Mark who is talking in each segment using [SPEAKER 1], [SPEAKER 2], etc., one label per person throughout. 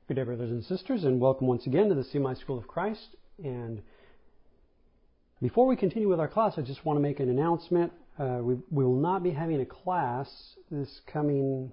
[SPEAKER 1] Good day, brothers and sisters, and welcome once again to the CMI School of Christ. And before we continue with our class, I just want to make an announcement. We will not be having a class this coming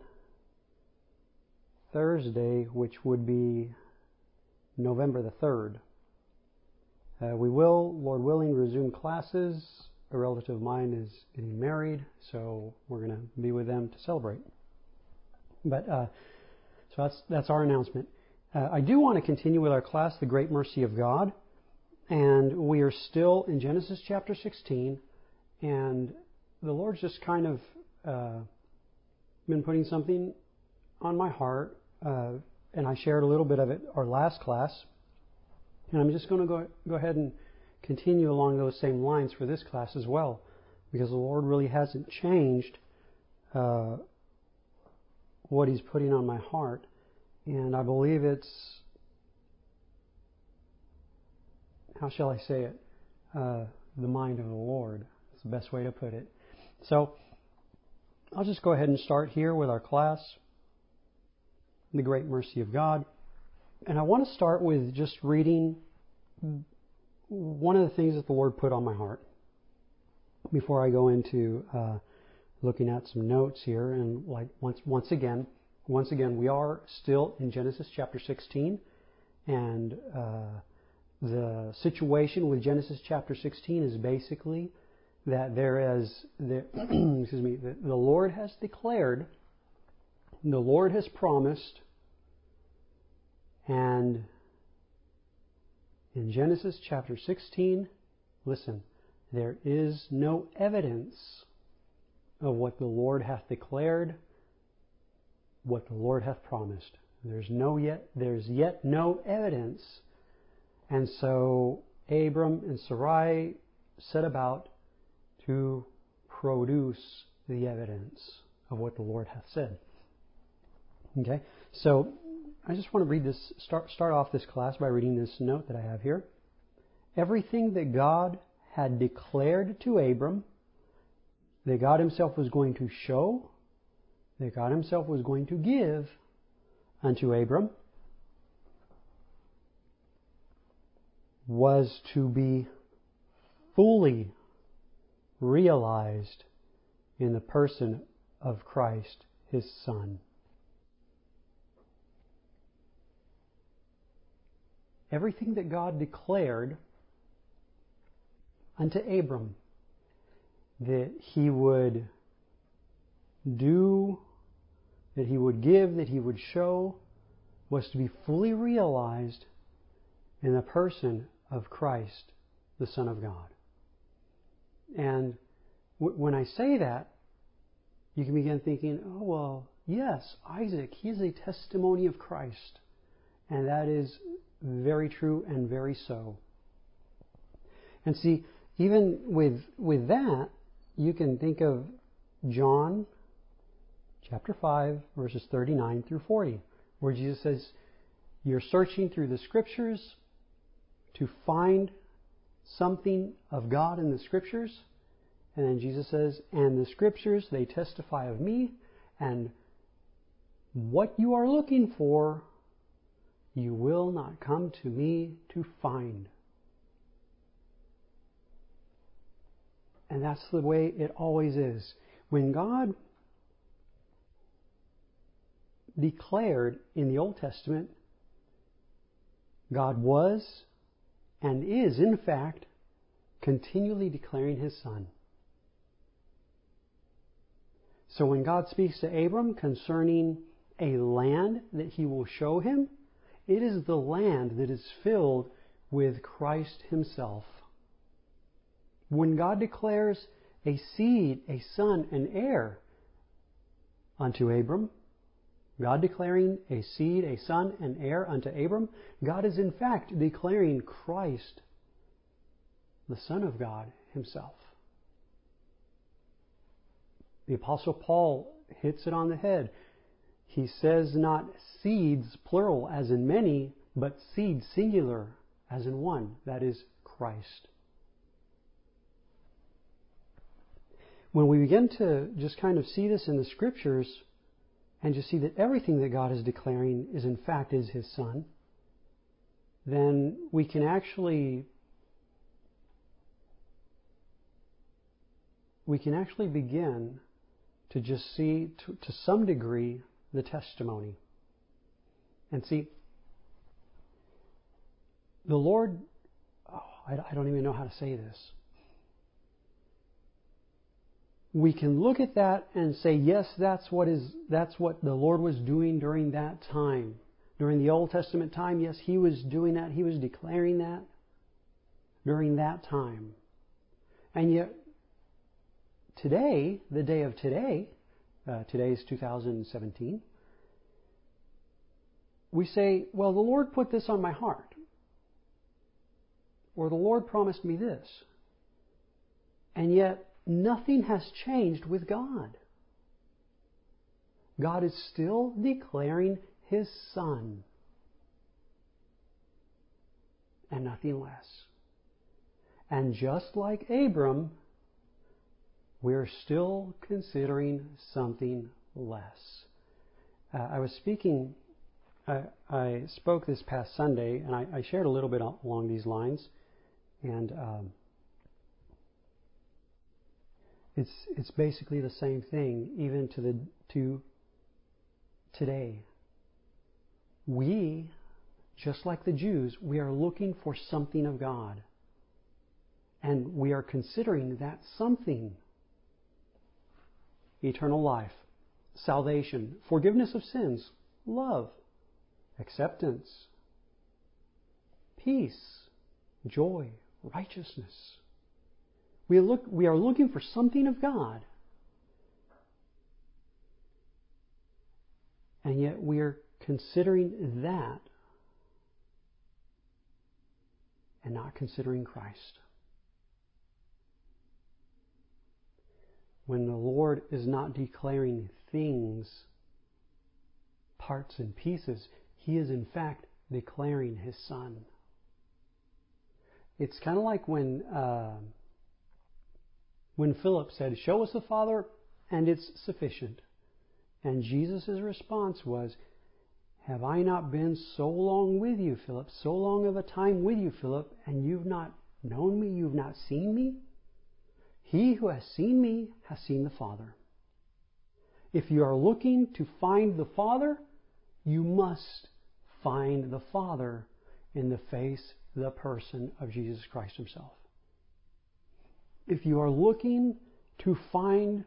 [SPEAKER 1] Thursday, which would be November the 3rd. We will, Lord willing, resume classes. A relative of mine is getting married, so we're going to be with them to celebrate. But so that's our announcement. I do want to continue with our class, The Great Mercy of God, and we are still in Genesis chapter 16, and the Lord's just kind of been putting something on my heart, and I shared a little bit of it our last class, and I'm just going to go ahead and continue along those same lines for this class as well, because the Lord really hasn't changed what He's putting on my heart. And I believe it's, how shall I say it, the mind of the Lord. That's the best way to put it. So I'll just go ahead and start here with our class, The Great Mercy of God. And I want to start with just reading one of the things that the Lord put on my heart before I go into looking at some notes here. And like once again, we are still in Genesis chapter 16, and the situation with Genesis chapter 16 is basically that the Lord has declared, the Lord has promised, and in Genesis chapter 16, listen, there is no evidence of what the Lord hath declared, what the Lord hath promised. There's yet no evidence. And so Abram and Sarai set about to produce the evidence of what the Lord hath said. Okay, so I just want to read this, start off this class by reading this note that I have here. Everything that God had declared to Abram, that God Himself was going to show, that God Himself was going to give unto Abram, was to be fully realized in the person of Christ, His Son. Everything that God declared unto Abram that He would do, that He would give, that He would show, was to be fully realized in the person of Christ, the Son of God. And when I say that, you can begin thinking, oh, well, yes, Isaac, he's a testimony of Christ. And that is very true and very so. And see, even with that, you can think of John chapter 5, verses 39 through 40, where Jesus says, you're searching through the Scriptures to find something of God in the Scriptures. And then Jesus says, and the Scriptures, they testify of me, and what you are looking for, you will not come to me to find. And that's the way it always is. When God declared in the Old Testament, God was and is, in fact, continually declaring His Son. So when God speaks to Abram concerning a land that He will show him, it is the land that is filled with Christ Himself. When God declares a seed, a son, an heir unto Abram, God declaring a seed, a son, an heir unto Abram, God is in fact declaring Christ, the Son of God Himself. The Apostle Paul hits it on the head. He says not seeds, plural, as in many, but seed, singular, as in one. That is Christ. When we begin to just kind of see this in the Scriptures, and just see that everything that God is declaring is in fact is His Son, then we can actually begin to just see, to some degree, the testimony. And see, the Lord, I don't even know how to say this. We can look at that and say, yes, that's what the Lord was doing during that time. During the Old Testament time, yes, He was doing that. He was declaring that during that time. And yet, today, the day of today, today is 2017, we say, well, the Lord put this on my heart. Or the Lord promised me this. And yet, nothing has changed with God. God is still declaring His Son. And nothing less. And just like Abram, we're still considering something less. I spoke this past Sunday, and I shared a little bit along these lines. And it's basically the same thing, even to today. We, just like the Jews, we are looking for something of God. And we are considering that something. Eternal life, salvation, forgiveness of sins, love, acceptance, peace, joy, righteousness. We are looking for something of God. And yet we are considering that and not considering Christ. When the Lord is not declaring things, parts and pieces, He is in fact declaring His Son. It's kind of like when Philip said, "Show us the Father, and it's sufficient." And Jesus' response was, "Have I not been so long with you, Philip, so long of a time with you, Philip, and you've not known me, you've not seen me? He who has seen me has seen the Father." If you are looking to find the Father, you must find the Father in the face, the person of Jesus Christ Himself. If you are looking to find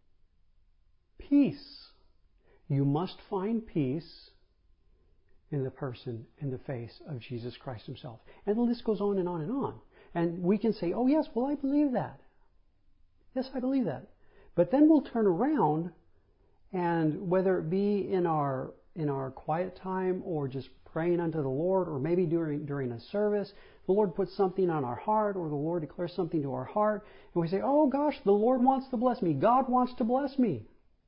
[SPEAKER 1] peace, you must find peace in the person, in the face of Jesus Christ Himself. And the list goes on and on and on. And we can say, oh yes, well I believe that. Yes, I believe that. But then we'll turn around, and whether it be in our quiet time or just praying unto the Lord, or maybe during a service, the Lord puts something on our heart, or the Lord declares something to our heart, and we say, oh gosh, the Lord wants to bless me. God wants to bless me.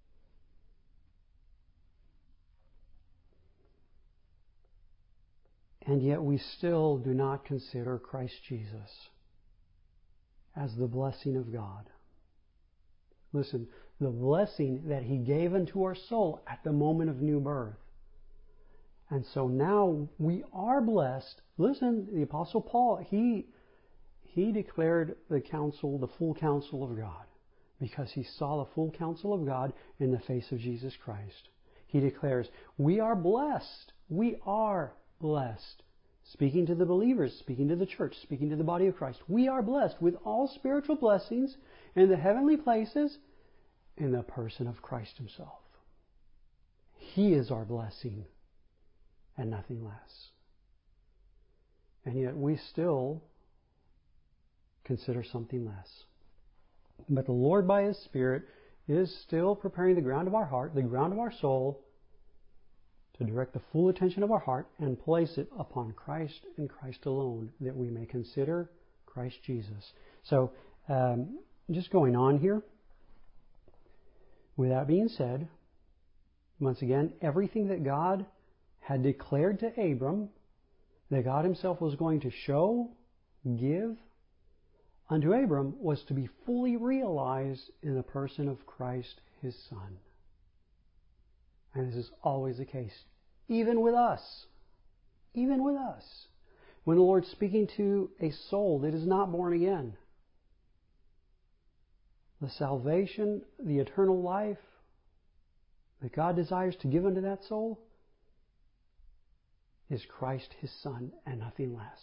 [SPEAKER 1] And yet we still do not consider Christ Jesus as the blessing of God. Listen, the blessing that He gave unto our soul at the moment of new birth. And so now we are blessed. Listen, the Apostle Paul, he declared the full counsel of God, because he saw the full counsel of God in the face of Jesus Christ. He declares, we are blessed. We are blessed. Speaking to the believers, speaking to the church, speaking to the body of Christ. We are blessed with all spiritual blessings in the heavenly places in the person of Christ Himself. He is our blessing and nothing less. And yet we still consider something less. But the Lord by His Spirit is still preparing the ground of our heart, the ground of our soul, to direct the full attention of our heart and place it upon Christ and Christ alone, that we may consider Christ Jesus. So, just going on here. With that being said, once again, everything that God had declared to Abram, that God Himself was going to show, give unto Abram, was to be fully realized in the person of Christ, His Son. And this is always the case. Even with us. Even with us. When the Lord's speaking to a soul that is not born again, the salvation, the eternal life that God desires to give unto that soul is Christ His Son and nothing less.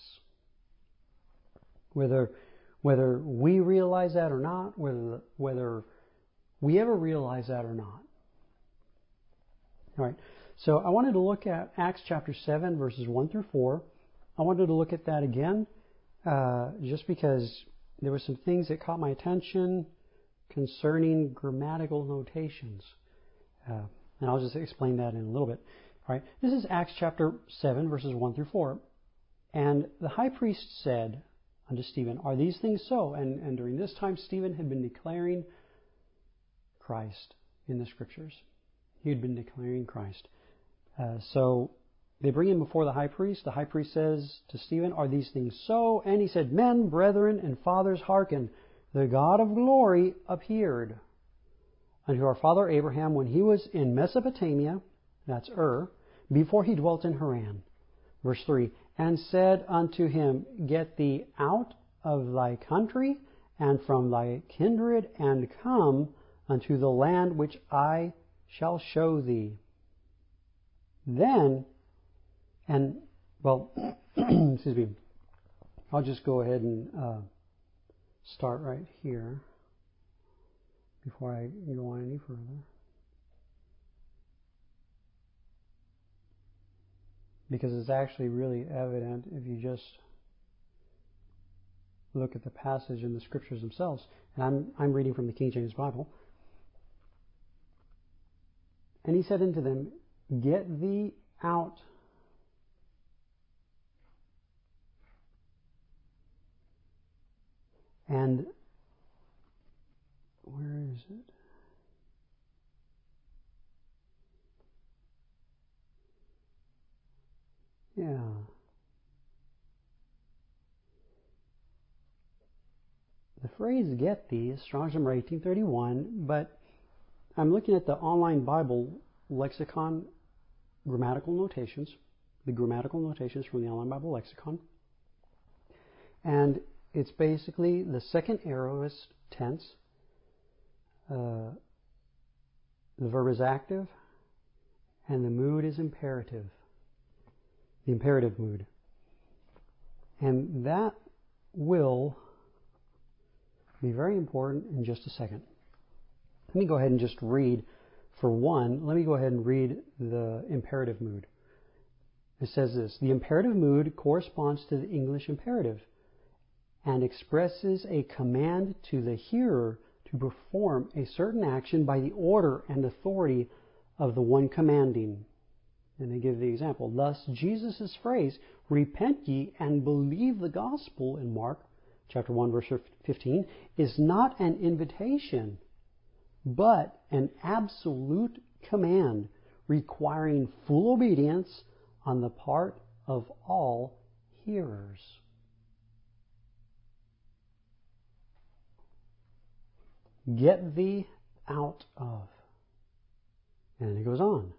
[SPEAKER 1] Whether we realize that or not, whether we ever realize that or not. All right. So I wanted to look at Acts chapter 7, verses 1 through 4. I wanted to look at that again, just because there were some things that caught my attention concerning grammatical notations. And I'll just explain that in a little bit. All right. This is Acts chapter 7, verses 1 through 4. And the high priest said unto Stephen, Are these things so? And during this time, Stephen had been declaring Christ in the Scriptures. He had been declaring Christ. So they bring him before the high priest. The high priest says to Stephen, Are these things so? And he said, Men, brethren, and fathers, hearken. The God of glory appeared unto our father Abraham when he was in Mesopotamia, that's before he dwelt in Haran. Verse 3, And said unto him, Get thee out of thy country and from thy kindred, and come unto the land which I shall show thee. Then, excuse me, I'll just go ahead and start right here before I go on any further. Because it's actually really evident if you just look at the passage in the Scriptures themselves. And I'm reading from the King James Bible. And he said unto them, Get thee out and where is it? Yeah. The phrase get thee is Strong's number 1831, but I'm looking at the online Bible lexicon grammatical notations, the grammatical notations from the online Bible lexicon. And it's basically the second aorist tense. The verb is active, and the mood is imperative. The imperative mood. And that will be very important in just a second. Let me go ahead and just read, for one, let me go ahead and read the imperative mood. It says this, The imperative mood corresponds to the English imperative and expresses a command to the hearer to perform a certain action by the order and authority of the one commanding. And they give the example. Thus, Jesus' phrase, Repent ye and believe the gospel in Mark chapter 1, verse 15, is not an invitation, but an absolute command requiring full obedience on the part of all hearers. Get thee out of. And it goes on.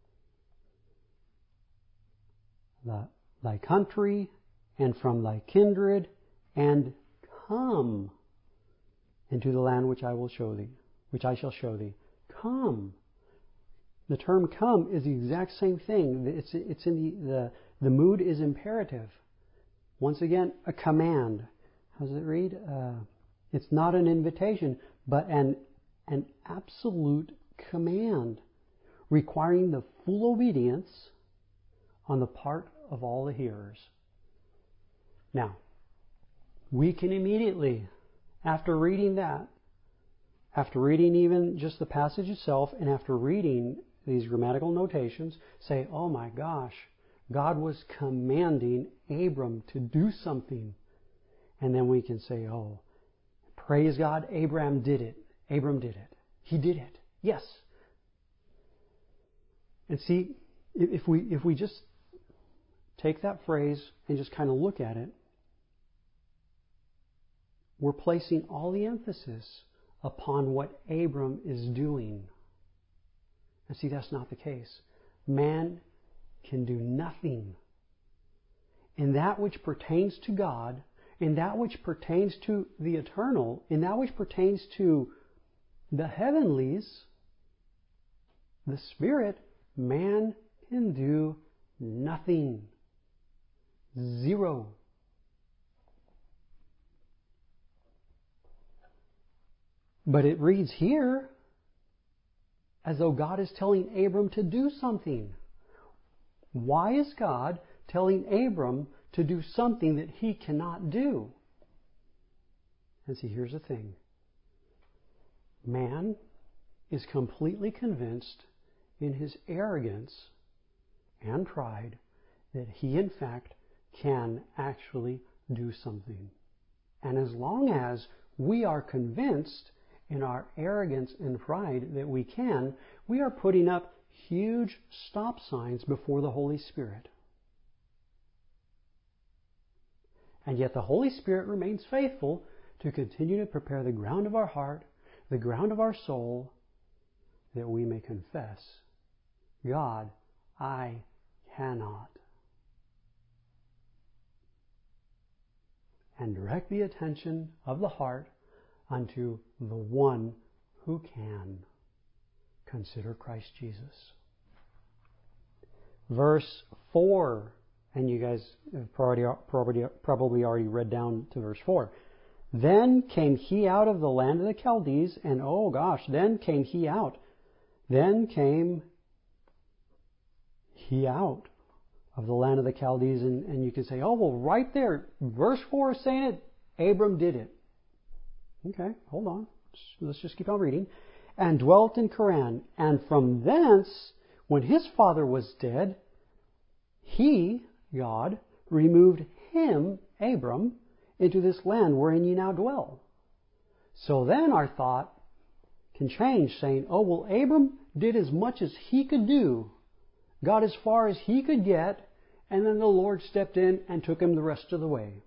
[SPEAKER 1] Thy country and from thy kindred, and come into the land which I will show thee, which I shall show thee. Come. The term come is the exact same thing. It's in the mood is imperative. Once again, a command. How does it read? It's not an invitation, but an absolute command requiring the full obedience on the part of all the hearers. Now, we can immediately, after reading that, after reading even just the passage itself, and after reading these grammatical notations, say, oh my gosh, God was commanding Abram to do something. And then we can say, oh, praise God, Abram did it. Abram did it. He did it. Yes. And see, if we just take that phrase and just kind of look at it, we're placing all the emphasis upon what Abram is doing. And see, that's not the case. Man can do nothing in that which pertains to God, in that which pertains to the eternal, in that which pertains to the heavenlies, the Spirit. Man can do nothing. Zero. But it reads here as though God is telling Abram to do something. Why is God telling Abram to do something that he cannot do? And see, here's the thing. Man is completely convinced in his arrogance and pride that he, in fact, can actually do something. And as long as we are convinced in our arrogance and pride that we can, we are putting up huge stop signs before the Holy Spirit. And yet the Holy Spirit remains faithful to continue to prepare the ground of our heart, the ground of our soul, that we may confess, God, I cannot. And direct the attention of the heart unto the one who can. Consider Christ Jesus. Verse 4, and you guys have probably already read down to verse 4. Then came he out of the land of the Chaldees, and then came he out. Then came he out of the land of the Chaldees, and you can say, oh, well, right there, verse 4 is saying it, Abram did it. Okay, hold on. Let's just keep on reading. And dwelt in Charan, and from thence, when his father was dead, he, God, removed him, Abram, into this land wherein ye now dwell. So then our thought can change, saying, oh, well, Abram did as much as he could do, got as far as he could get, and then the Lord stepped in and took him the rest of the way.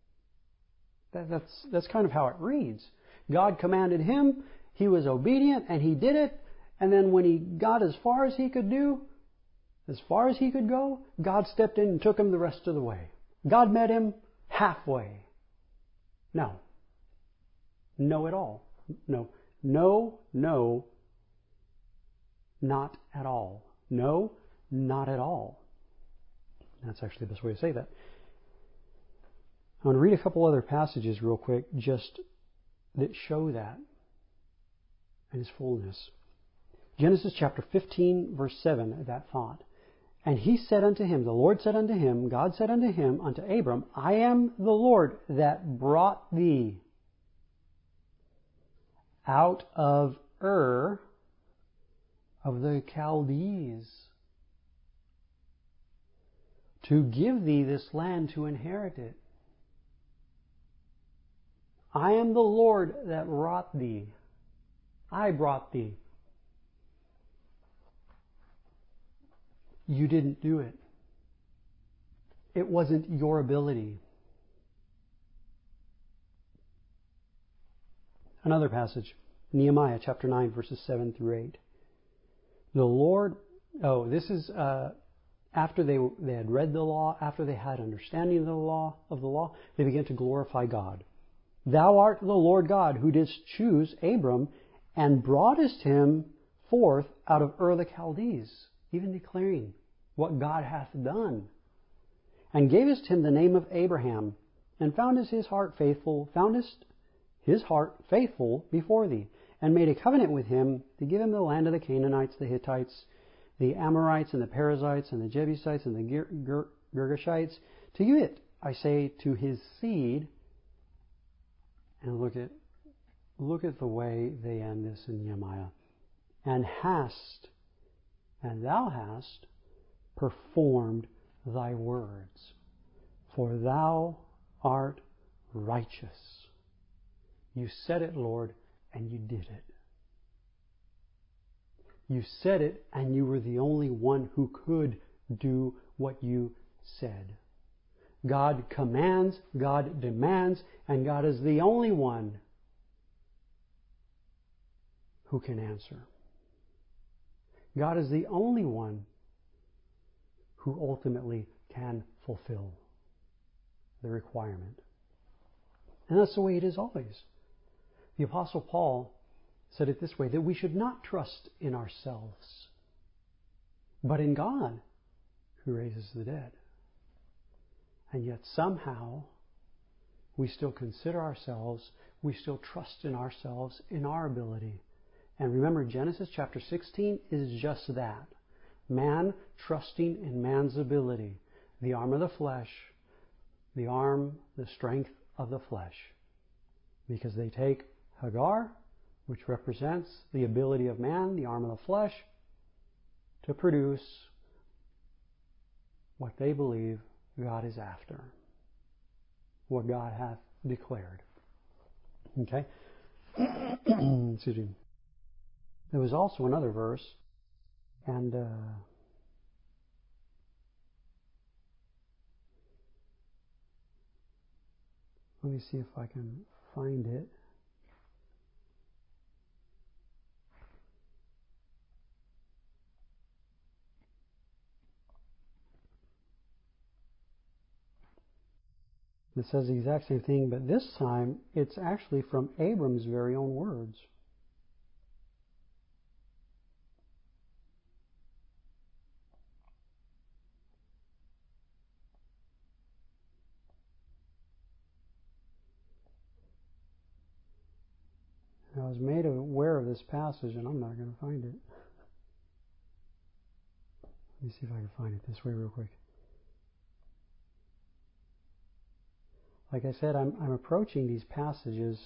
[SPEAKER 1] That's kind of how it reads. God commanded him, he was obedient, and he did it, and then when he got as far as he could do, as far as he could go, God stepped in and took him the rest of the way. God met him halfway. No. No at all. No, not at all. No, not at all. That's actually the best way to say that. I want to read a couple other passages real quick, just that show that in its fullness. Genesis chapter 15, verse 7, that thought. And he said unto him, the Lord said unto him, God said unto him, unto Abram, I am the Lord that brought thee out of Ur of the Chaldees to give thee this land to inherit it. I am the Lord that wrought thee. I brought thee. You didn't do it. It wasn't your ability. Another passage, Nehemiah chapter 9, verses 7 through 8. The Lord, this is after they had read the law, after they had understanding of the law, they began to glorify God. Thou art the Lord God who didst choose Abram and broughtest him forth out of Ur the Chaldees, even declaring what God hath done. And gavest him the name of Abraham, and foundest his heart faithful before thee, and made a covenant with him to give him the land of the Canaanites, the Hittites, the Amorites, and the Perizzites, and the Jebusites, and the Girgashites, to give it, I say, to his seed. And look at the way they end this in Nehemiah. And thou hast performed thy words, for thou art righteous. You said it, Lord, and you did it. You said it, and you were the only one who could do what you said. God commands, God demands, and God is the only one who can answer. God is the only one who ultimately can fulfill the requirement. And that's the way it is always. The Apostle Paul said it this way, that we should not trust in ourselves, but in God who raises the dead. And yet somehow we still consider ourselves, we still trust in ourselves, in our ability. And remember, Genesis chapter 16 is just that. Man trusting in man's ability. The arm of the flesh, the strength of the flesh. Because they take Hagar, which represents the ability of man, the arm of the flesh, to produce what they believe God is after. What God hath declared. Okay? Excuse me. There was also another verse, and let me see if I can find it. It says the exact same thing, but this time it's actually from Abram's very own words. I was made aware of this passage, and I'm not going to find it. Let me see if I can find it this way real quick. Like I said, I'm approaching these passages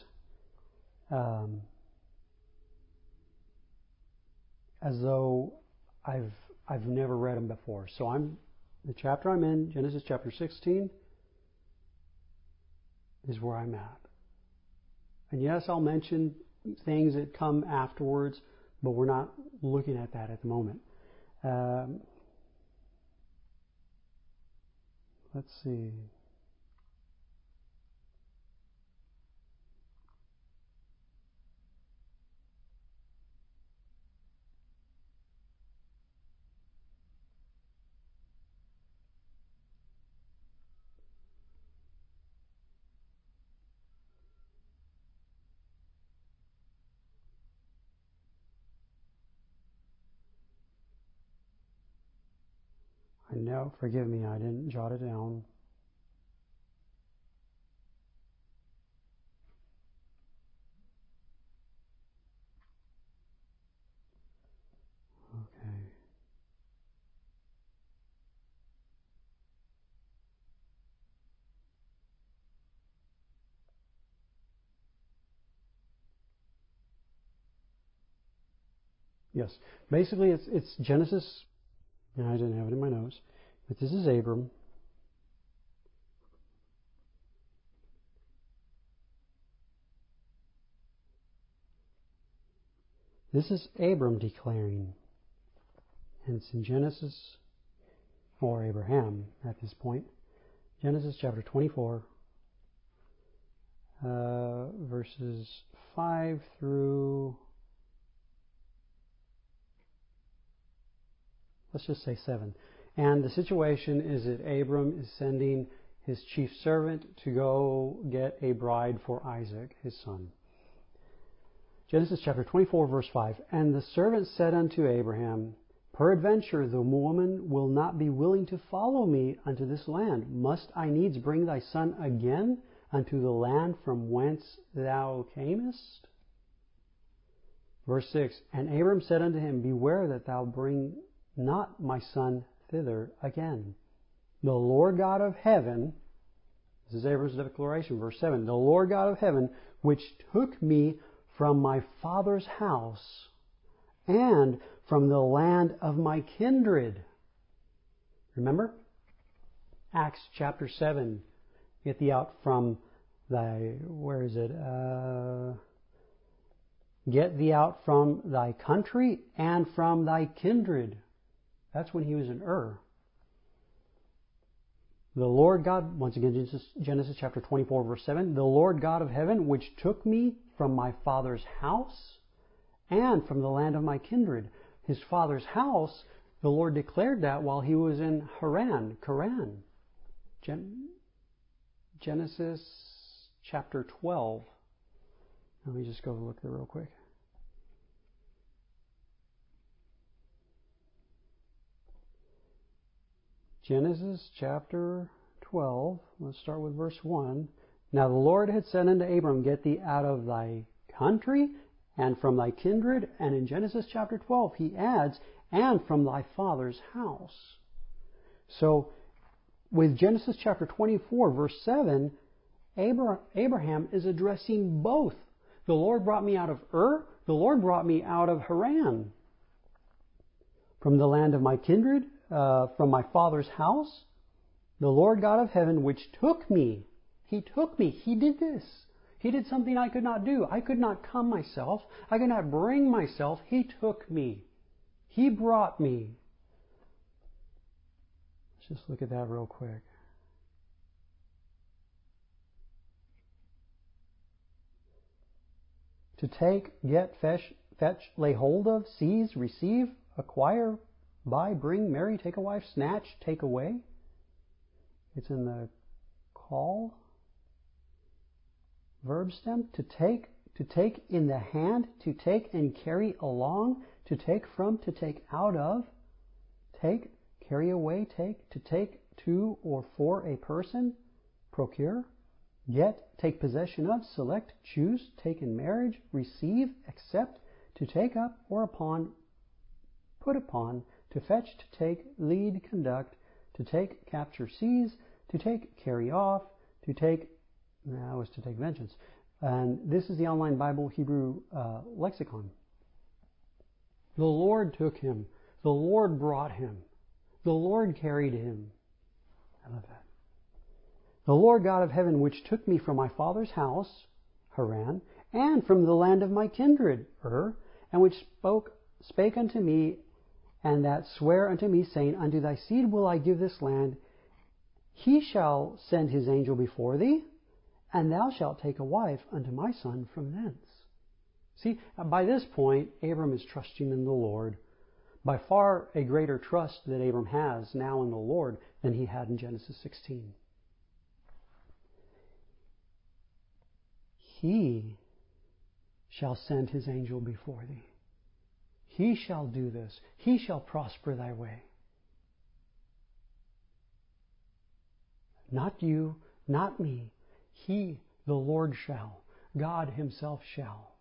[SPEAKER 1] as though I've never read them before. So the chapter I'm in, Genesis chapter 16, is where I'm at. And yes, I'll mention things that come afterwards, but we're not looking at that at the moment. Let's see. I know, forgive me, I didn't jot it down. Okay. Yes. Basically, it's Genesis. And I didn't have it in my notes. But this is Abram. This is Abram declaring. And it's in Genesis, or Abraham at this point. Genesis chapter 24, verses 5 through, let's just say 7. And the situation is that Abram is sending his chief servant to go get a bride for Isaac, his son. Genesis chapter 24, verse 5. And the servant said unto Abraham, Peradventure the woman will not be willing to follow me unto this land. Must I needs bring thy son again unto the land from whence thou camest? Verse 6. And Abram said unto him, Beware that thou bring not my son thither again. The Lord God of heaven, this is Abram's declaration, verse 7. The Lord God of heaven, which took me from my father's house and from the land of my kindred. Remember? Acts chapter 7. Get thee out from thy, where is it? Get thee out from thy country and from thy kindred. That's when he was in Ur. The Lord God, once again, Genesis chapter 24, verse 7. The Lord God of heaven, which took me from my father's house and from the land of my kindred. his father's house, the Lord declared that while he was in Haran. Genesis chapter 12. Let me just go look there real quick. Genesis chapter 12. Let's start with verse 1. Now the Lord had said unto Abram, Get thee out of thy country and from thy kindred. And in Genesis chapter 12, he adds, and from thy father's house. So, with Genesis chapter 24, verse 7, Abraham is addressing both. The Lord brought me out of Ur. The Lord brought me out of Haran. From the land of my kindred, from my father's house. The Lord God of heaven, which took me. He took me. He did this. He did something I could not do. I could not come myself. I could not bring myself. He took me. He brought me. Let's just look at that real quick. To take, get, fetch, lay hold of, seize, receive, acquire, buy, bring, marry, take a wife, snatch, take away. It's in the call verb stem. To take in the hand, to take and carry along, to take from, to take out of, take, carry away, take, to take to or for a person, procure, get, take possession of, select, choose, take in marriage, receive, accept, to take up or upon, put upon, to fetch, to take, lead, conduct, to take, capture, seize, to take, carry off, to take, that was to take vengeance. And this is the Online Bible Hebrew Lexicon. The Lord took him. The Lord brought him. The Lord carried him. I love that. The Lord God of heaven, which took me from my father's house, Haran, and from the land of my kindred, Ur, and which spake unto me, and that sware unto me, saying, Unto thy seed will I give this land. He shall send his angel before thee, and thou shalt take a wife unto my son from thence. See, by this point, Abram is trusting in the Lord. By far a greater trust that Abram has now in the Lord than he had in Genesis 16. He shall send his angel before thee. He shall do this. He shall prosper thy way. Not you, not me. He, the Lord, shall. God himself shall.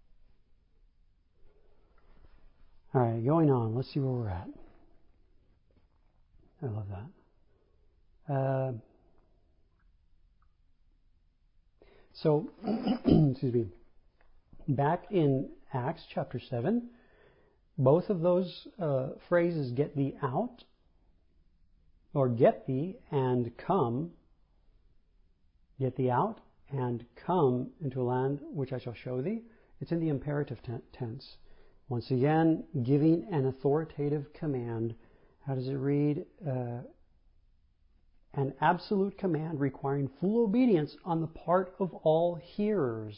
[SPEAKER 1] All right, going on. Let's see where we're at. I love that. Excuse me. Back in Acts chapter 7, both of those phrases, get thee out, or get thee and come, get thee out and come into a land which I shall show thee. It's in the imperative tense. Once again, giving an authoritative command. How does it read? An absolute command requiring full obedience on the part of all hearers.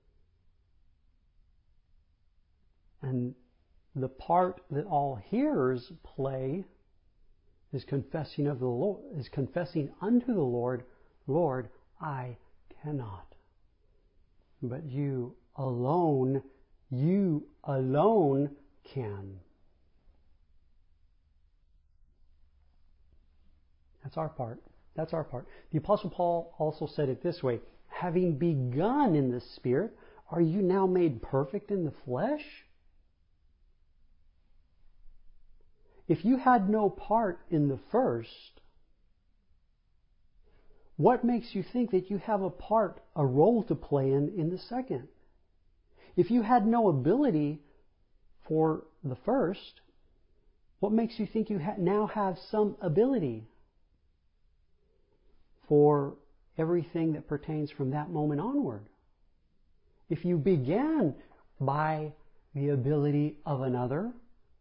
[SPEAKER 1] And the part that all hearers play is confessing of the Lord, is confessing unto the Lord, Lord, I cannot. But you alone can. That's our part. That's our part. The Apostle Paul also said it this way, having begun in the Spirit, are you now made perfect in the flesh? If you had no part in the first, what makes you think that you have a role to play in the second? If you had no ability for the first, what makes you think you now have some ability for everything that pertains from that moment onward? If you began by the ability of another,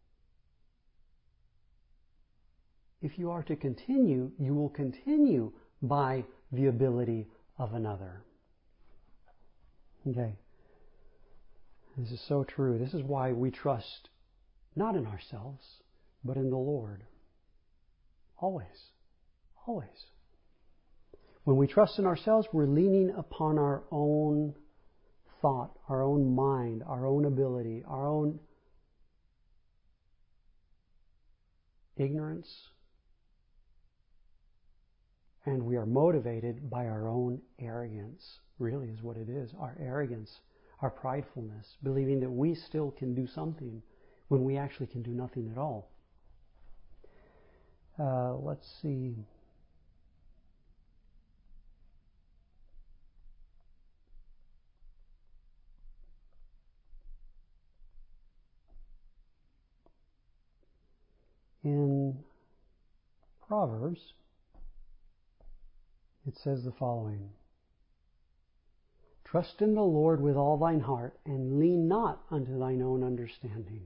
[SPEAKER 1] if you are to continue, you will continue by the ability of another. Okay. This is so true. This is why we trust not in ourselves, but in the Lord. Always. Always. When we trust in ourselves, we're leaning upon our own thought, our own mind, our own ability, our own ignorance, and we are motivated by our own arrogance, really is what it is. Our arrogance, our pridefulness, believing that we still can do something when we actually can do nothing at all. Let's see. In Proverbs, it says the following: Trust in the Lord with all thine heart, and lean not unto thine own understanding.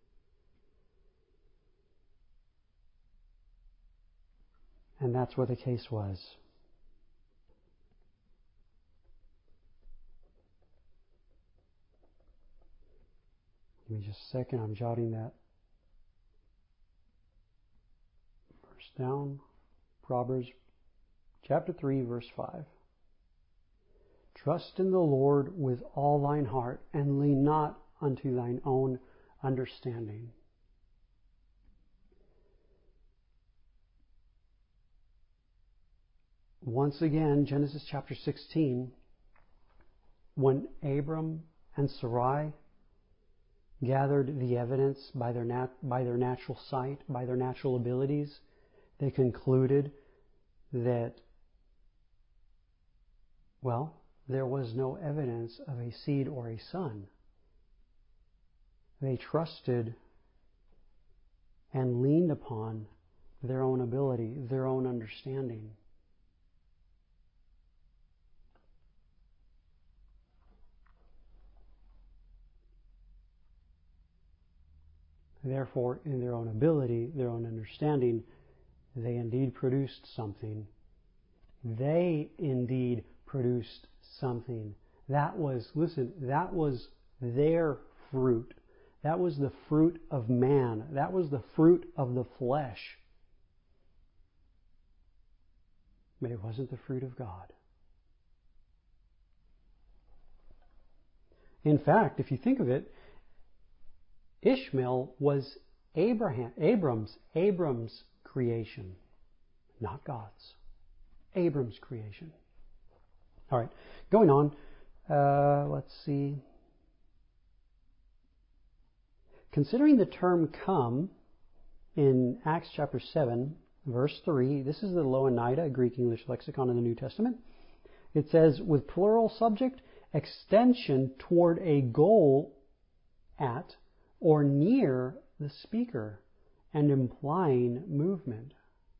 [SPEAKER 1] And that's what the case was. Give me just a second, I'm jotting that verse down. Proverbs chapter 3, verse 5. Trust in the Lord with all thine heart, and lean not unto thine own understanding. Once again, Genesis chapter 16, when Abram and Sarai gathered the evidence by their natural sight, by their natural abilities, they concluded that, well, there was no evidence of a seed or a son. They trusted and leaned upon their own ability, their own understanding. Therefore, in their own ability, their own understanding, they indeed produced something. They indeed produced something. That was their fruit. That was the fruit of man. That was the fruit of the flesh. But it wasn't the fruit of God. In fact, if you think of it, Ishmael was Abram's creation, not God's. Abram's creation. All right, going on. Let's see. Considering the term come in Acts chapter 7, verse 3, this is the Louw-Nida, Greek English lexicon in the New Testament. It says, with plural subject, extension toward a goal at or near the speaker, and implying movement.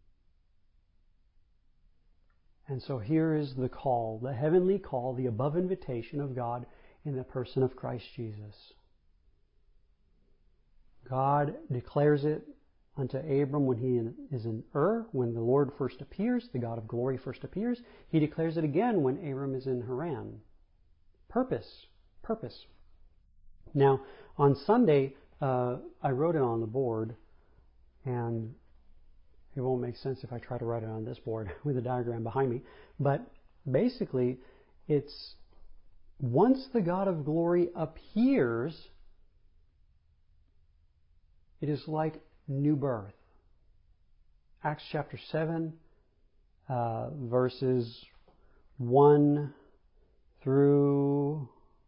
[SPEAKER 1] And so here is the call, the heavenly call, the above invitation of God in the person of Christ Jesus. God declares it unto Abram when he is in Ur, when the Lord first appears, the God of glory first appears. He declares it again when Abram is in Haran. Purpose. Now, on Sunday, I wrote it on the board, and it won't make sense if I try to write it on this board with a diagram behind me. But basically, it's once the God of glory appears, it is like new birth. Acts chapter 7, verses 1 through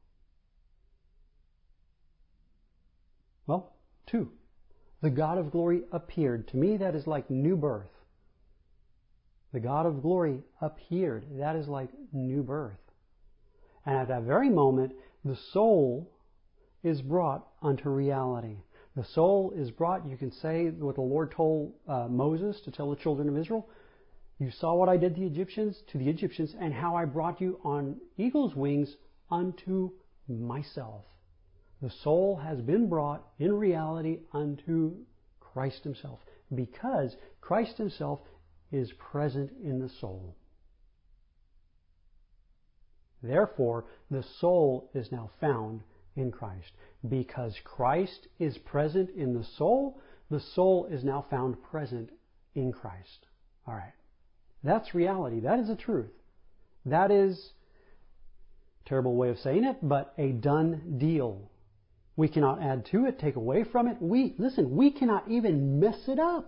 [SPEAKER 1] 2. The God of glory appeared. To me, that is like new birth. The God of glory appeared. That is like new birth. And at that very moment, the soul is brought unto reality. The soul is brought, you can say what the Lord told Moses to tell the children of Israel. You saw what I did to the Egyptians, and how I brought you on eagle's wings unto myself. The soul has been brought in reality unto Christ himself, because Christ himself is present in the soul. Therefore, the soul is now found in Christ. Because Christ is present in the soul is now found present in Christ. All right. That's reality. That is the truth. That is a terrible way of saying it, but a done deal. We cannot add to it, take away from it. We cannot even mess it up.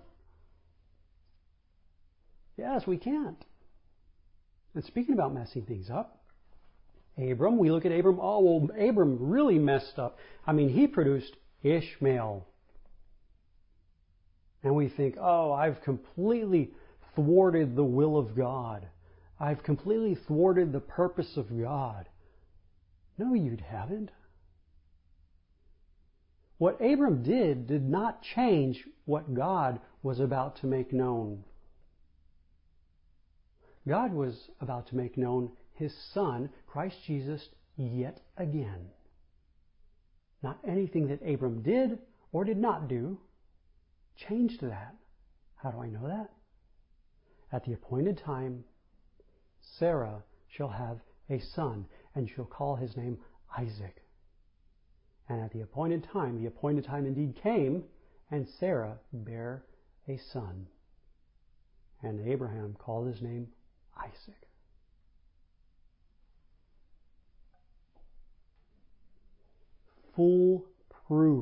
[SPEAKER 1] Yes, we can't. And speaking about messing things up, Abram, we look at Abram, Abram really messed up. I mean, he produced Ishmael. And we think, I've completely thwarted the will of God. I've completely thwarted the purpose of God. No, you haven't. What Abram did not change what God was about to make known. God was about to make known His Son, Christ Jesus, yet again. Not anything that Abram did or did not do changed that. How do I know that? At the appointed time, Sarah shall have a son, and shall call his name Isaac. And at the appointed time indeed came, and Sarah bare a son. And Abraham called his name Isaac. Full proof.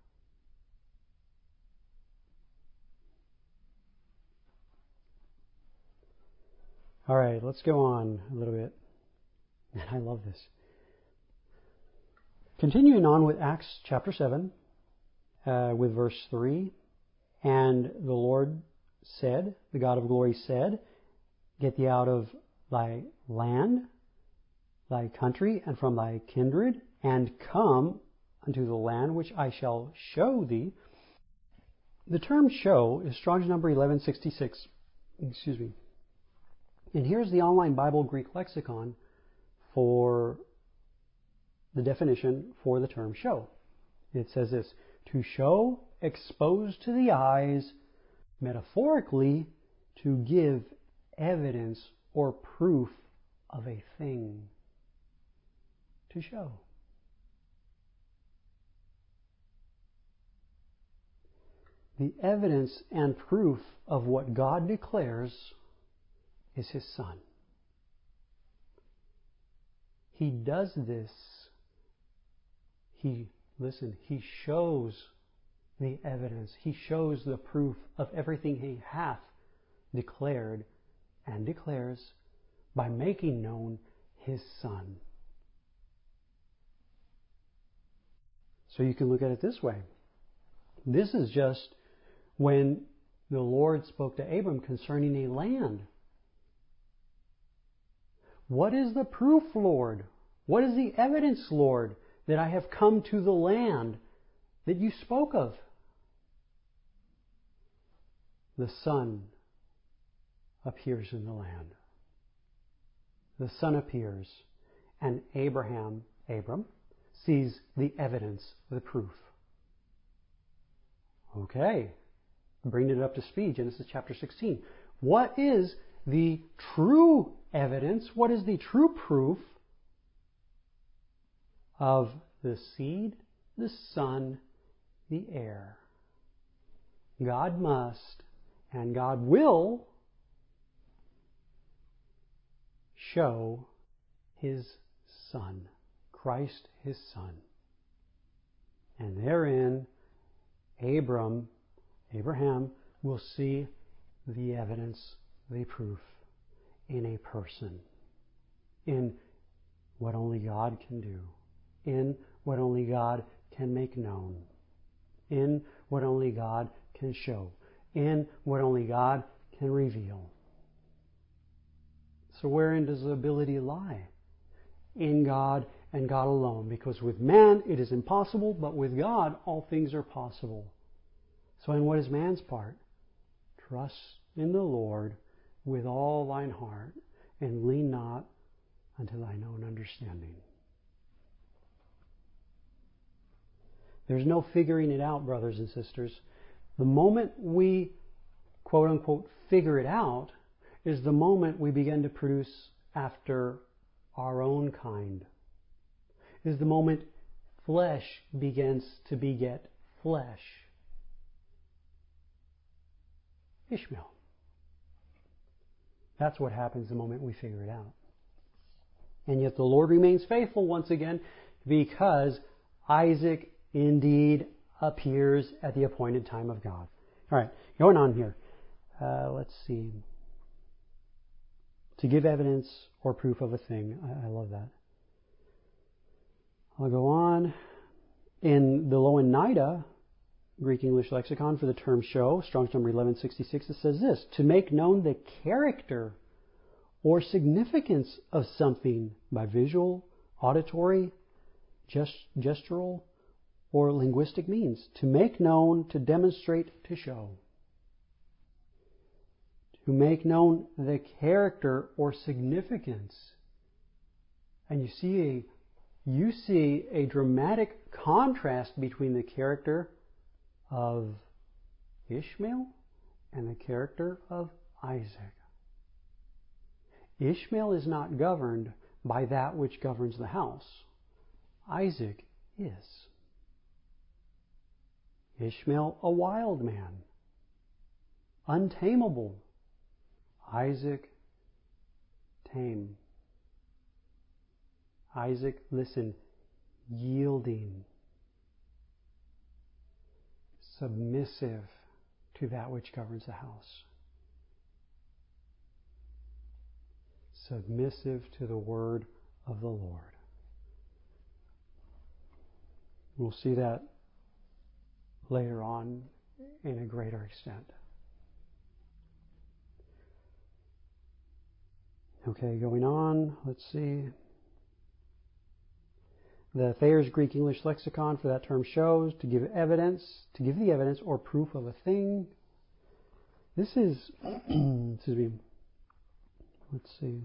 [SPEAKER 1] All right, let's go on a little bit. And I love this. Continuing on with Acts chapter 7, with verse 3. And the Lord said, the God of glory said, get thee out of thy land, thy country, and from thy kindred, and come unto the land which I shall show thee. The term show is Strong's number 1166. Excuse me. And here's the online Bible Greek lexicon for the definition for the term show. It says this: to show, expose to the eyes, metaphorically, to give evidence or proof of a thing. To show. The evidence and proof of what God declares is His Son. He does this. He shows the evidence. He shows the proof of everything He hath declared and declares by making known His Son. So you can look at it this way. This is just when the Lord spoke to Abram concerning a land. What is the proof, Lord? What is the evidence, Lord, that I have come to the land that you spoke of? The Son appears in the land. The Son appears, and Abram, sees the evidence, the proof. Okay, bringing it up to speed, Genesis chapter 16. What is the true evidence? What is the true proof of the seed, the Son, the heir? God must and God will show His Son, Christ His Son. And therein, Abraham will see the evidence, the proof in a person, in what only God can do, in what only God can make known, in what only God can show, in what only God can reveal. So wherein does the ability lie? In God and God alone. Because with man it is impossible, but with God all things are possible. So in what is man's part? Trust in the Lord with all thine heart, and lean not unto thine own understanding. There's no figuring it out, brothers and sisters. The moment we, quote unquote, figure it out is the moment we begin to produce after our own kind. Is the moment flesh begins to beget flesh. Ishmael. That's what happens the moment we figure it out. And yet the Lord remains faithful once again, because Isaac indeed appears at the appointed time of God. All right, going on here. Let's see. To give evidence or proof of a thing. I love that. I'll go on. In the Louw-Nida Greek English lexicon for the term show, Strong's number 1166, it says this: to make known the character or significance of something by visual, auditory, gestural, or linguistic means. To make known, to demonstrate, to show. To make known the character or significance. And you see a dramatic contrast between the character of Ishmael and the character of Isaac. Ishmael is not governed by that which governs the house. Isaac is. Ishmael, a wild man, untamable. Isaac, tame. Isaac, listen, yielding, submissive to that which governs the house. Submissive to the word of the Lord. We'll see that later on in a greater extent. Okay, going on, let's see. The Thayer's Greek English lexicon for that term shows to give the evidence or proof of a thing. This is, excuse me, let's see.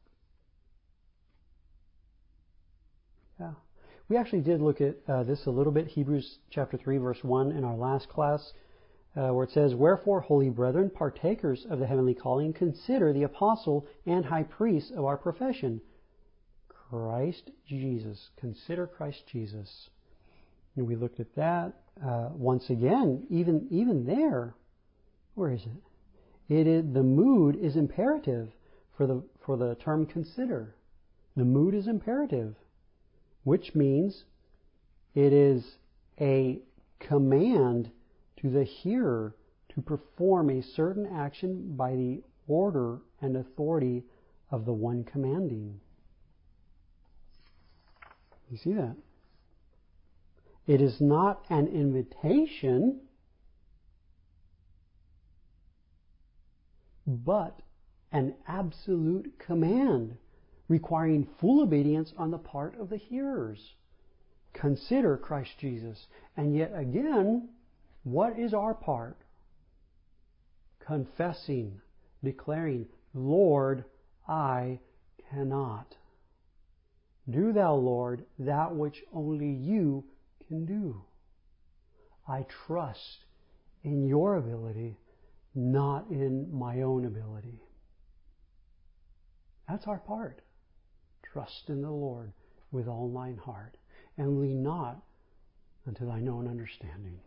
[SPEAKER 1] Yeah, we actually did look at this a little bit, Hebrews chapter 3, verse 1 in our last class, where it says, "Wherefore, holy brethren, partakers of the heavenly calling, consider the apostle and high priest of our profession, Christ Jesus." Consider Christ Jesus. And we looked at that. Once again, even there, where is it? The mood is imperative for the term consider. The mood is imperative, which means it is a command to the hearer to perform a certain action by the order and authority of the one commanding. You see that? It is not an invitation, but an absolute command requiring full obedience on the part of the hearers. Consider Christ Jesus. And yet again, what is our part? Confessing, declaring, Lord, I cannot. Do thou, Lord, that which only you can do. I trust in your ability, not in my own ability. That's our part. Trust in the Lord with all thine heart, and lean not unto thine own understanding.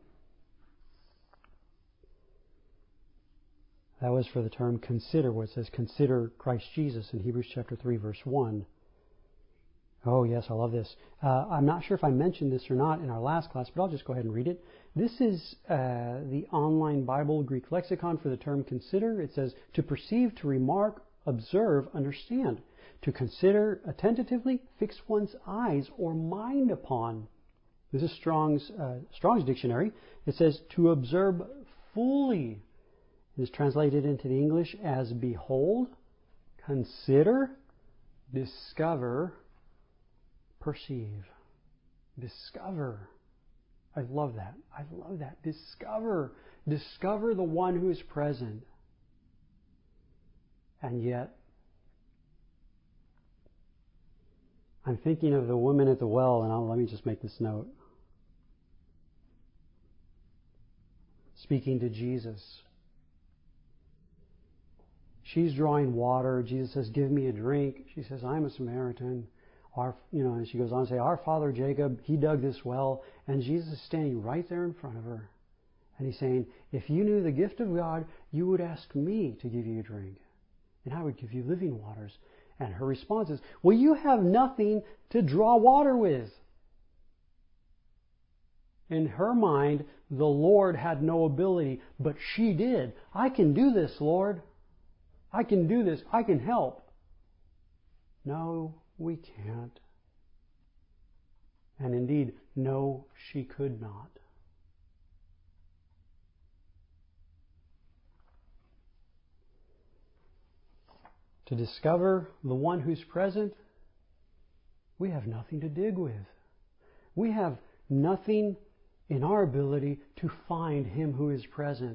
[SPEAKER 1] That was for the term consider, where it says consider Christ Jesus in Hebrews chapter 3, verse 1. Oh, yes, I love this. I'm not sure if I mentioned this or not in our last class, but I'll just go ahead and read it. This is the online Bible Greek lexicon for the term consider. It says, to perceive, to remark, observe, understand. To consider attentively, fix one's eyes or mind upon. This is Strong's dictionary. It says, to observe fully. It is translated into the English as behold, consider, discover, perceive. Discover. I love that. I love that. Discover. Discover the one who is present. And yet, I'm thinking of the woman at the well, and let me just make this note. Speaking to Jesus. She's drawing water. Jesus says, give me a drink. She says, I'm a Samaritan. And she goes on to say, our father Jacob, he dug this well, and Jesus is standing right there in front of her. And he's saying, if you knew the gift of God, you would ask me to give you a drink, and I would give you living waters. And her response is, well, you have nothing to draw water with. In her mind, the Lord had no ability, but she did. I can do this, Lord. I can do this. I can help. No, we can't. And indeed, no, she could not. To discover the one who's present, we have nothing to dig with. We have nothing in our ability to find Him who is present.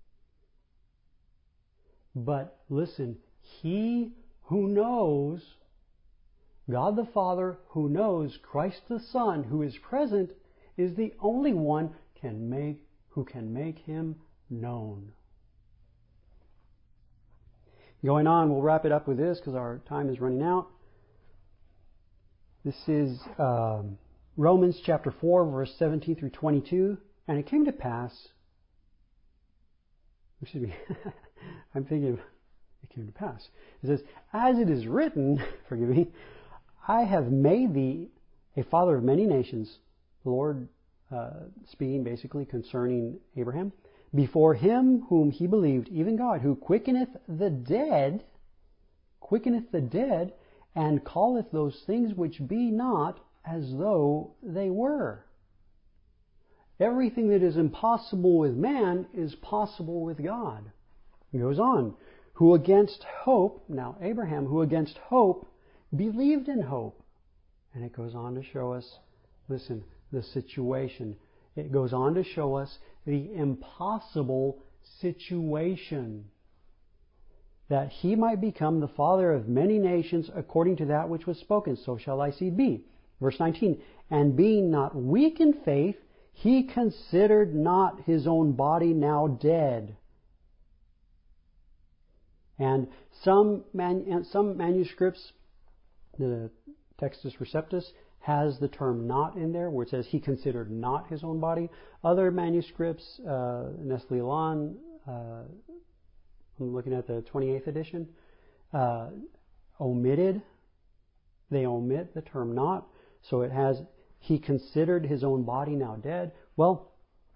[SPEAKER 1] But listen, He who knows, God the Father who knows Christ the Son who is present, is the only one who can make Him known. Going on, we'll wrap it up with this because our time is running out. This is Romans chapter 4, verse 17 through 22. And it came to pass, I'm thinking it came to pass. It says, as it is written, forgive me, I have made thee a father of many nations. The Lord speaking basically concerning Abraham. Before him whom he believed, even God, who quickeneth the dead, and calleth those things which be not as though they were. Everything that is impossible with man is possible with God. It goes on. Who against hope, now Abraham, who against hope believed in hope. And it goes on to show us, listen, the situation. It goes on to show us the impossible situation. That he might become the father of many nations according to that which was spoken. So shall thy seed be. Verse 19. And being not weak in faith, he considered not his own body now dead. And some manuscripts, the Textus Receptus, has the term not in there, where it says he considered not his own body. Other manuscripts, Nestle Aland, I'm looking at the 28th edition, omitted. They omit the term not. So it has, he considered his own body now dead. Well,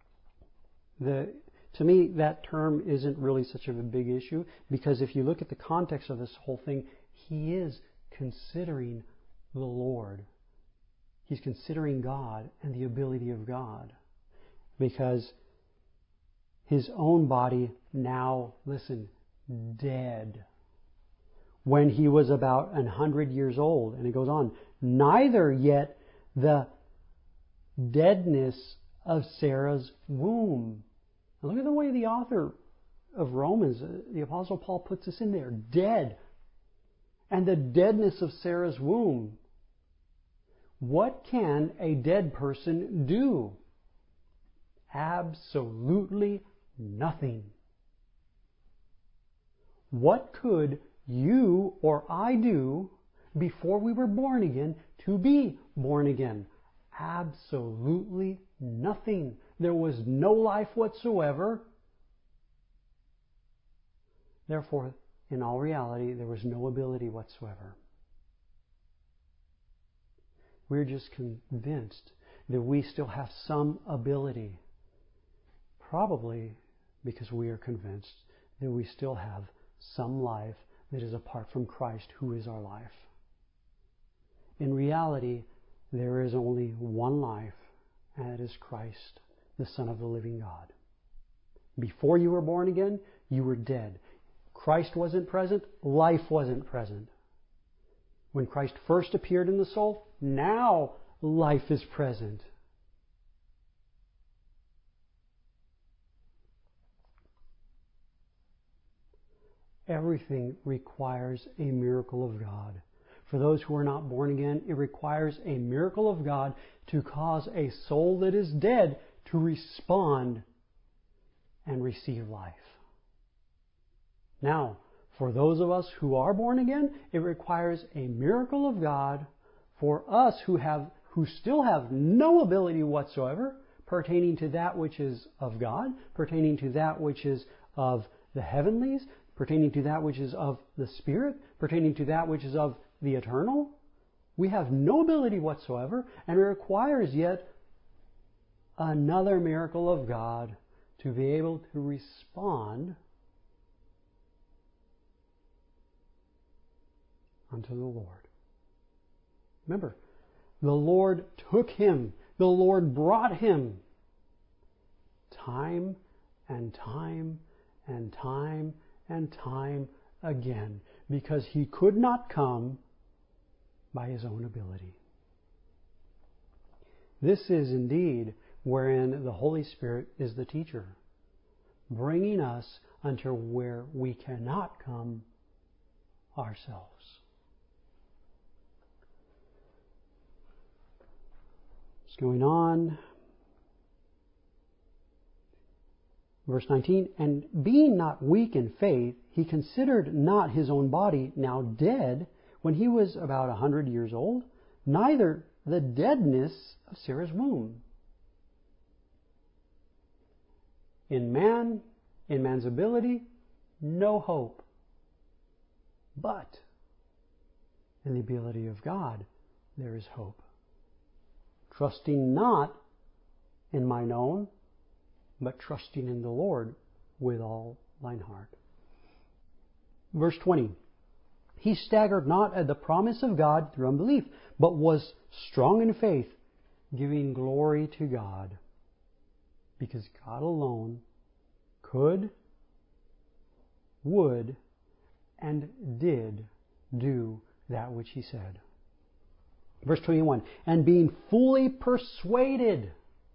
[SPEAKER 1] to me, that term isn't really such a big issue, because if you look at the context of this whole thing, he is considering the Lord. He's considering God and the ability of God. Because his own body now, listen, dead. When he was about 100 years old. And it goes on. Neither yet the deadness of Sarah's womb. Now look at the way the author of Romans, the Apostle Paul, puts this in there. Dead. And the deadness of Sarah's womb. What can a dead person do? Absolutely nothing. What could you or I do before we were born again to be born again? Absolutely nothing. There was no life whatsoever. Therefore, in all reality, there was no ability whatsoever. We're just convinced that we still have some ability. Probably because we are convinced that we still have some life that is apart from Christ, who is our life. In reality, there is only one life, and it is Christ, the Son of the living God. Before you were born again, you were dead. Christ wasn't present, life wasn't present. When Christ first appeared in the soul, now life is present. Everything requires a miracle of God. For those who are not born again, it requires a miracle of God to cause a soul that is dead to respond and receive life. Now, for those of us who are born again, it requires a miracle of God for us who still have no ability whatsoever pertaining to that which is of God, pertaining to that which is of the heavenlies, pertaining to that which is of the Spirit, pertaining to that which is of the eternal. We have no ability whatsoever, and it requires yet another miracle of God to be able to respond unto the Lord. Remember, the Lord took him. The Lord brought him time and time and time and time again, because he could not come by his own ability. This is indeed wherein the Holy Spirit is the teacher, bringing us unto where we cannot come ourselves. It's going on. Verse 19, and being not weak in faith, he considered not his own body now dead when he was about 100 years old, neither the deadness of Sarah's womb. In man's ability, no hope. But in the ability of God, there is hope. Trusting not in mine own, but trusting in the Lord with all thine heart. Verse 20. He staggered not at the promise of God through unbelief, but was strong in faith, giving glory to God, because God alone could, would, and did do that which he said. Verse 21, and being fully persuaded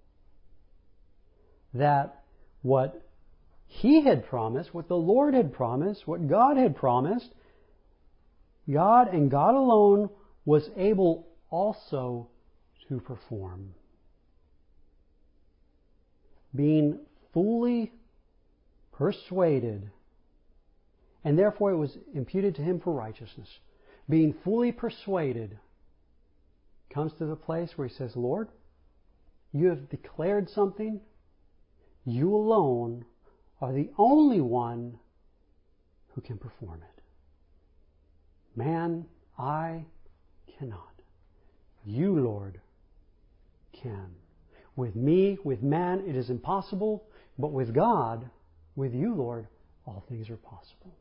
[SPEAKER 1] that what he had promised, what the Lord had promised, what God had promised, God and God alone was able also to perform. Being fully persuaded, and therefore it was imputed to him for righteousness. Being fully persuaded comes to the place where he says, Lord, you have declared something. You alone are the only one who can perform it. Man, I cannot. You, Lord, can. With me, with man, it is impossible, but with God, with you, Lord, all things are possible.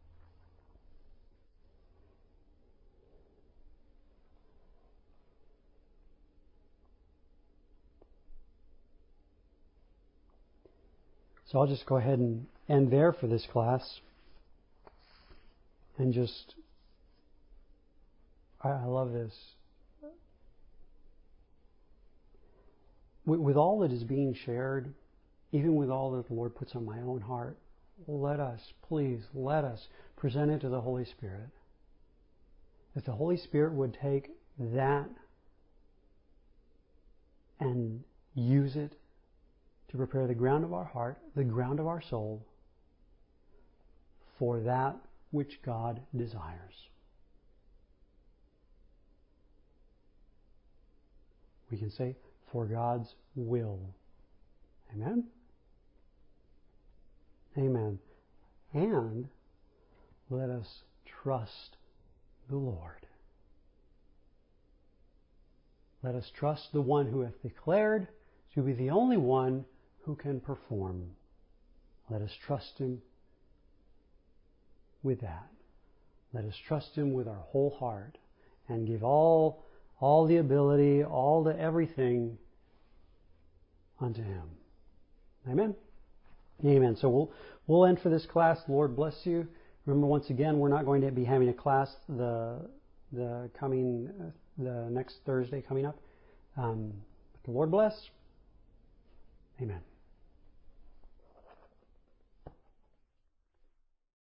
[SPEAKER 1] So I'll just go ahead and end there for this class. And just, I love this. With all that is being shared, even with all that the Lord puts on my own heart, let us present it to the Holy Spirit. If the Holy Spirit would take that and use it to prepare the ground of our heart, the ground of our soul, for that which God desires. We can say, for God's will. Amen? Amen. And let us trust the Lord. Let us trust the one who hath declared to be the only one who can perform. Let us trust him with that. Let us trust him with our whole heart and give all the ability, all the everything unto him. Amen? Amen. So we'll end for this class. Lord bless you. Remember, once again, we're not going to be having a class the next Thursday coming up. But the Lord bless. Amen.